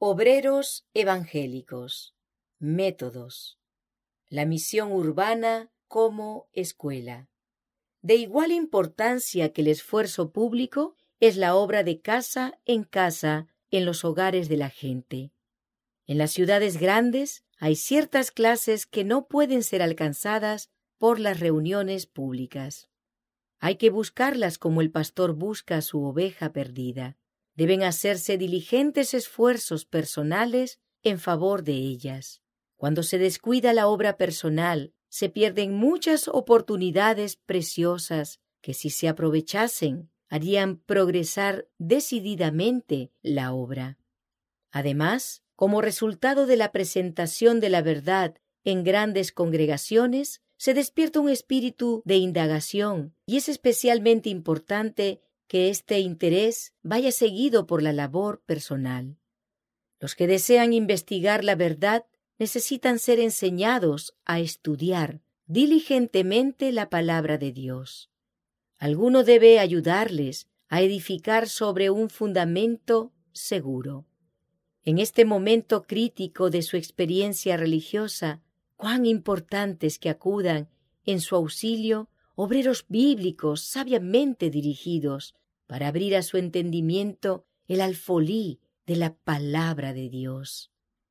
Obreros evangélicos. Métodos. La misión urbana como escuela. De igual importancia que el esfuerzo público es la obra de casa en los hogares de la gente. En las ciudades grandes hay ciertas clases que no pueden ser alcanzadas por las reuniones públicas. Hay que buscarlas como el pastor busca a su oveja perdida. Deben hacerse diligentes esfuerzos personales en favor de ellas. Cuando se descuida la obra personal, se pierden muchas oportunidades preciosas que, si se aprovechasen, harían progresar decididamente la obra. Además, como resultado de la presentación de la verdad en grandes congregaciones, se despierta un espíritu de indagación y es especialmente importante que este interés vaya seguido por la labor personal. Los que desean investigar la verdad necesitan ser enseñados a estudiar diligentemente la palabra de Dios. Alguno debe ayudarles a edificar sobre un fundamento seguro. En este momento crítico de su experiencia religiosa, cuán importante es que acudan en su auxilio obreros bíblicos sabiamente dirigidos para abrir a su entendimiento el alfolí de la palabra de Dios.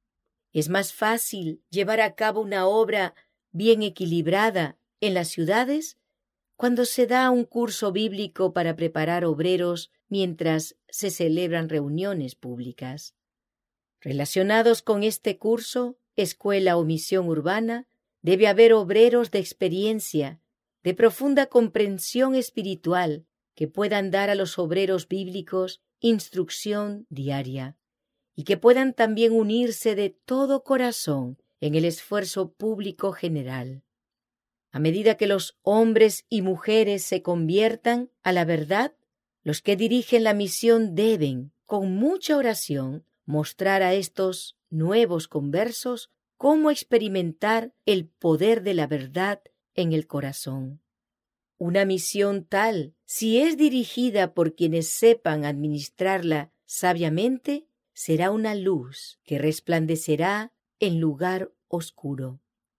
Es más fácil llevar a cabo una obra bien equilibrada en las ciudades cuando se da un curso bíblico para preparar obreros mientras se celebran reuniones públicas. Relacionados con este curso, escuela o misión urbana, debe haber obreros de experiencia, de profunda comprensión espiritual, que puedan dar a los obreros bíblicos instrucción diaria y que puedan también unirse de todo corazón en el esfuerzo público general. A medida que los hombres y mujeres se conviertan a la verdad, los que dirigen la misión deben, con mucha oración, mostrar a estos nuevos conversos cómo experimentar el poder de la verdad en el corazón. Una misión tal, si es dirigida por quienes sepan administrarla sabiamente, será una luz que resplandecerá en lugar oscuro.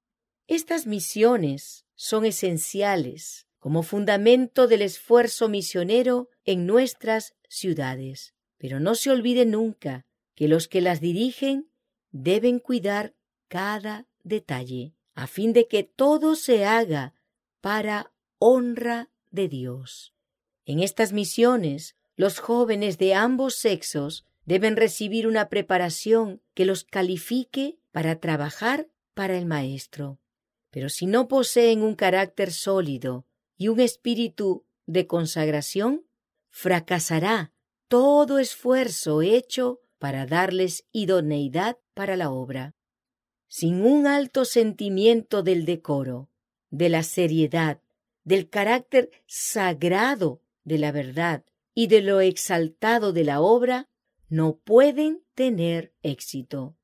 Estas misiones son esenciales como fundamento del esfuerzo misionero en nuestras ciudades, pero no se olvide nunca que los que las dirigen deben cuidar cada detalle, a fin de que todo se haga para honra de Dios. En estas misiones, los jóvenes de ambos sexos deben recibir una preparación que los califique para trabajar para el Maestro. Pero si no poseen un carácter sólido y un espíritu de consagración, fracasará todo esfuerzo hecho para darles idoneidad para la obra. Sin un alto sentimiento del decoro, de la seriedad, del carácter sagrado de la verdad y de lo exaltado de la obra, no pueden tener éxito.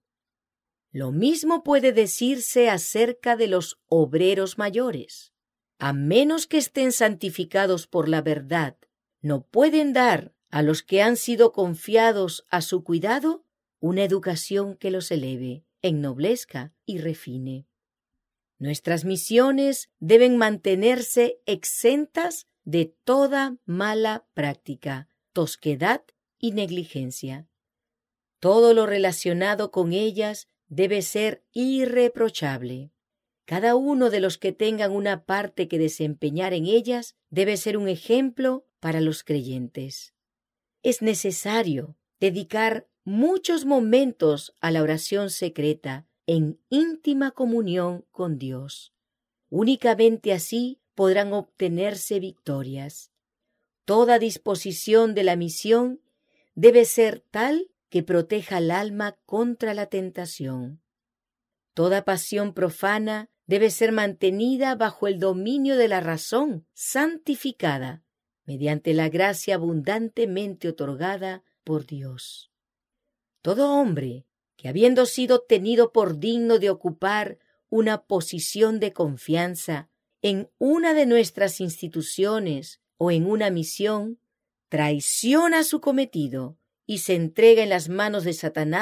Lo mismo puede decirse acerca de los obreros mayores. A menos que estén santificados por la verdad, no pueden dar a los que han sido confiados a su cuidado una educación que los eleve, ennoblezca y refine. Nuestras misiones deben mantenerse exentas de toda mala práctica, tosquedad y negligencia. Todo lo relacionado con ellas debe ser irreprochable. Cada uno de los que tengan una parte que desempeñar en ellas debe ser un ejemplo para los creyentes. Es necesario dedicar muchos momentos a la oración secreta en íntima comunión con Dios. Únicamente así podrán obtenerse victorias. Toda disposición de la misión debe ser tal que proteja al alma contra la tentación. Toda pasión profana debe ser mantenida bajo el dominio de la razón santificada, mediante la gracia abundantemente otorgada por Dios. Todo hombre que, habiendo sido tenido por digno de ocupar una posición de confianza en una de nuestras instituciones o en una misión, traiciona su cometido y se entrega en las manos de Satanás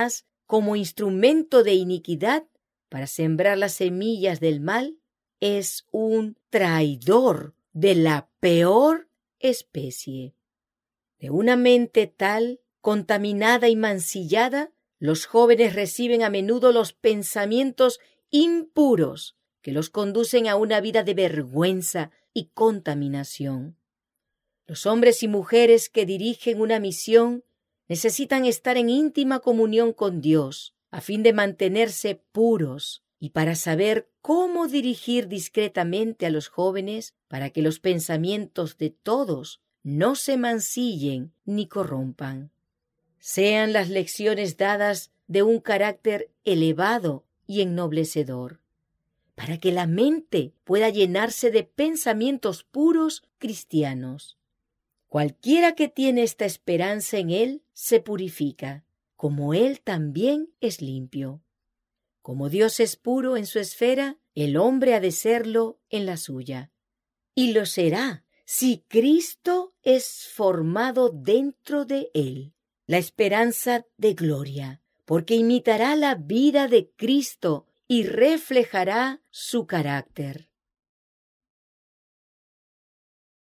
como instrumento de iniquidad para sembrar las semillas del mal, es un traidor de la peor especie. De una mente tal, contaminada y mancillada, los jóvenes reciben a menudo los pensamientos impuros que los conducen a una vida de vergüenza y contaminación. Los hombres y mujeres que dirigen una misión necesitan estar en íntima comunión con Dios a fin de mantenerse puros y para saber cómo dirigir discretamente a los jóvenes para que los pensamientos de todos no se mancillen ni corrompan. Sean las lecciones dadas de un carácter elevado y ennoblecedor, para que la mente pueda llenarse de pensamientos puros cristianos. Cualquiera que tiene esta esperanza en Él se purifica, como Él también es limpio. Como Dios es puro en su esfera, el hombre ha de serlo en la suya. Y lo será si Cristo es formado dentro de él. La esperanza de gloria, porque imitará la vida de Cristo y reflejará su carácter.